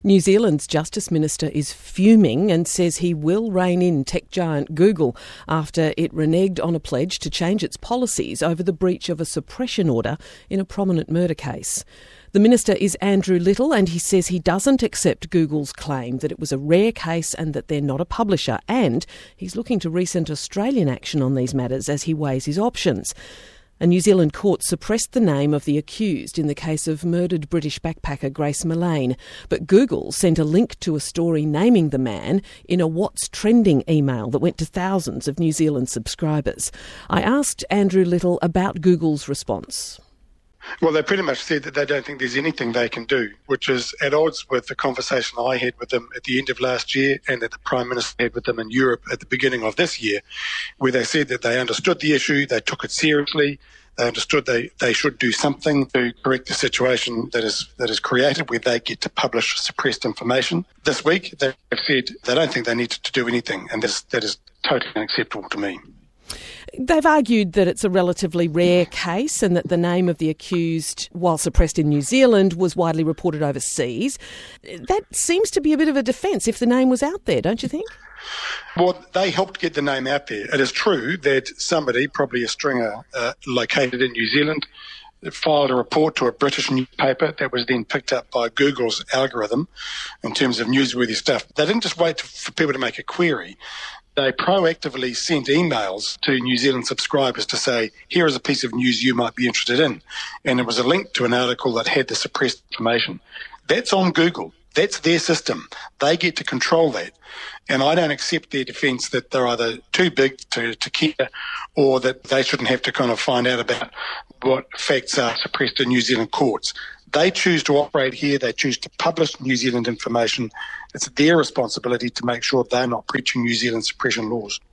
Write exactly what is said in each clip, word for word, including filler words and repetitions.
New Zealand's Justice Minister is fuming and says he will rein in tech giant Google after it reneged on a pledge to change its policies over the breach of a suppression order in a prominent murder case. The minister is Andrew Little, and he says he doesn't accept Google's claim that it was a rare case and that they're not a publisher, and he's looking to recent Australian action on these matters as he weighs his options. A New Zealand court suppressed the name of the accused in the case of murdered British backpacker Grace Millane, but Google sent a link to a story naming the man in a What's Trending email that went to thousands of New Zealand subscribers. I asked Andrew Little about Google's response. Well, they pretty much said that they don't think there's anything they can do, which is at odds with the conversation I had with them at the end of last year and that the Prime Minister had with them in Europe at the beginning of this year, where they said that they understood the issue, they took it seriously, they understood they, they should do something to correct the situation that is that is created where they get to publish suppressed information. This week, they've said they don't think they need to do anything, and this, that is totally unacceptable to me. They've argued that it's a relatively rare case and that the name of the accused, while suppressed in New Zealand, was widely reported overseas. That seems to be a bit of a defence if the name was out there, don't you think? Well, they helped get the name out there. It is true that somebody, probably a stringer uh, located in New Zealand, filed a report to a British newspaper that was then picked up by Google's algorithm in terms of newsworthy stuff. They didn't just wait for people to make a query. They proactively sent emails to New Zealand subscribers to say, here is a piece of news you might be interested in. And it was a link to an article that had the suppressed information. That's on Google. That's their system. They get to control that. And I don't accept their defence that they're either too big to, to care or that they shouldn't have to kind of find out about what facts are suppressed in New Zealand courts. They choose to operate here. They choose to publish New Zealand information. It's their responsibility to make sure they're not breaching New Zealand suppression laws.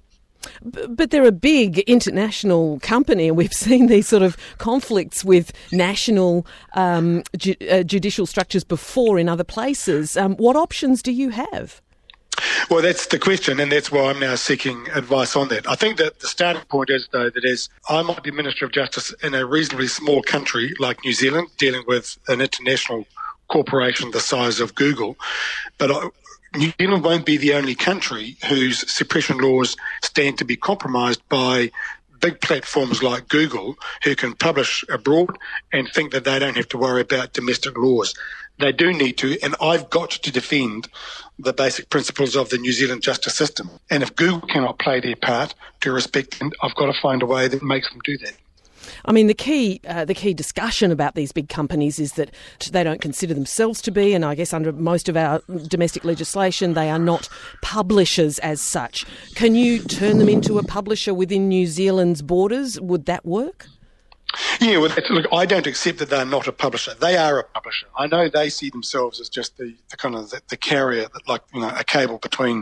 But they're a big international company, and we've seen these sort of conflicts with national um, ju- uh, judicial structures before in other places. Um, what options do you have? Well, that's the question, and that's why I'm now seeking advice on that. I think that the starting point is, though, that as I might be Minister of Justice in a reasonably small country like New Zealand, dealing with an international corporation the size of Google, but I, New Zealand won't be the only country whose suppression laws stand to be compromised by big platforms like Google, who can publish abroad and think that they don't have to worry about domestic laws. They do need to, and I've got to defend the basic principles of the New Zealand justice system. And if Google cannot play their part to respect them, I've got to find a way that makes them do that. I mean, the key uh, the key discussion about these big companies is that they don't consider themselves to be, and I guess under most of our domestic legislation, they are not publishers as such. Can you turn them into a publisher within New Zealand's borders? Would that work? Yeah, well, look, I don't accept that they're not a publisher. They are a publisher. I know they see themselves as just the, the kind of the, the carrier, that, like, you know, a cable between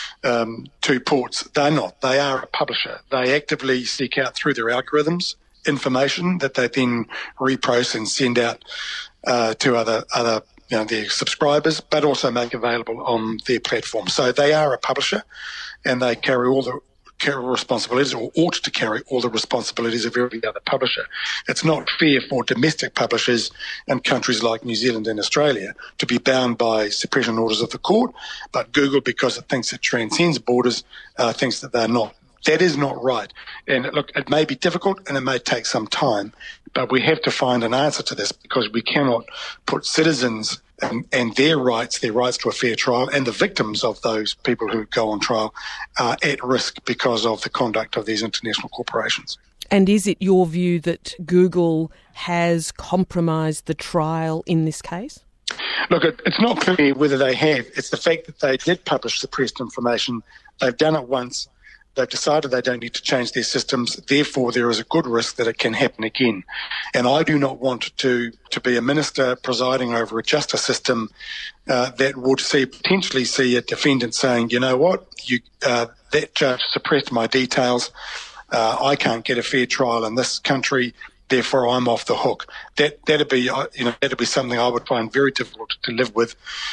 um, two ports. They're not. They are a publisher. They actively seek out through their algorithms information that they then reprocess and send out uh, to other other you know their subscribers, but also make available on their platform. So they are a publisher, and they carry all the carry responsibilities, or ought to carry all the responsibilities of every other publisher. It's not fair for domestic publishers in countries like New Zealand and Australia to be bound by suppression orders of the court, but Google, because it thinks it transcends borders, uh, thinks that they're not. That is not right. And look, it may be difficult and it may take some time, but we have to find an answer to this, because we cannot put citizens and, and their rights, their rights to a fair trial, and the victims of those people who go on trial uh, at risk because of the conduct of these international corporations. And is it your view that Google has compromised the trial in this case? Look, it, it's not clear whether they have. It's the fact that they did publish suppressed information. They've done it once. They've decided they don't need to change their systems. Therefore, there is a good risk that it can happen again. And I do not want to, to be a minister presiding over a justice system uh, that would see potentially see a defendant saying, you know what, you uh, that judge suppressed my details. Uh, I can't get a fair trial in this country. Therefore, I'm off the hook. That that'd be, you know, that'd be something I would find very difficult to live with.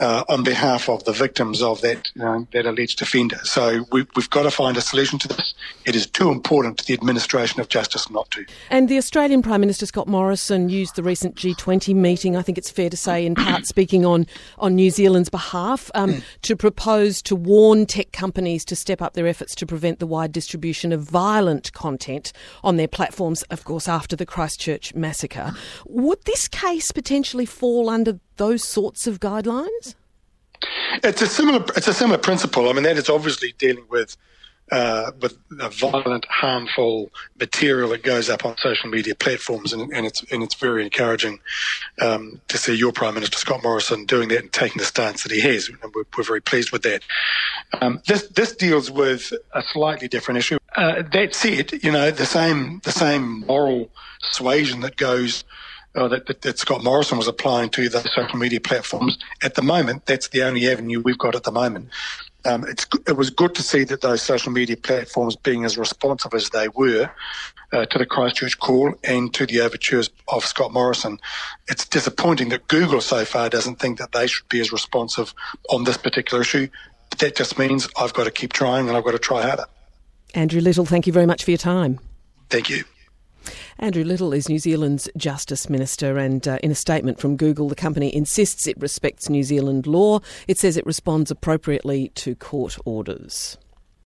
uh, on behalf of the victims of that you know, that alleged offender. So we, we've got to find a solution to this. It is too important to the administration of justice not to. And the Australian Prime Minister Scott Morrison used the recent G twenty meeting, I think it's fair to say, in part speaking on, on New Zealand's behalf, um, to propose to warn tech companies to step up their efforts to prevent the wide distribution of violent content on their platforms, of course, after the Christchurch massacre. Would this case potentially fall under those sorts of guidelines? It's a similar. It's a similar principle. I mean, that is obviously dealing with uh, with a violent, harmful material that goes up on social media platforms, and, and it's and it's very encouraging um, to see your Prime Minister Scott Morrison doing that and taking the stance that he has. And we're, we're very pleased with that. Um, this this deals with a slightly different issue. Uh, that said, you know, the same the same moral suasion that goes. Uh, that, that, that Scott Morrison was applying to the social media platforms. At the moment, that's the only avenue we've got at the moment. Um, it's, it was good to see that those social media platforms being as responsive as they were uh, to the Christchurch call and to the overtures of Scott Morrison. It's disappointing that Google so far doesn't think that they should be as responsive on this particular issue. But that just means I've got to keep trying and I've got to try harder. Andrew Little, thank you very much for your time. Thank you. Andrew Little is New Zealand's Justice Minister, and uh, in a statement from Google, the company insists it respects New Zealand law. It says it responds appropriately to court orders.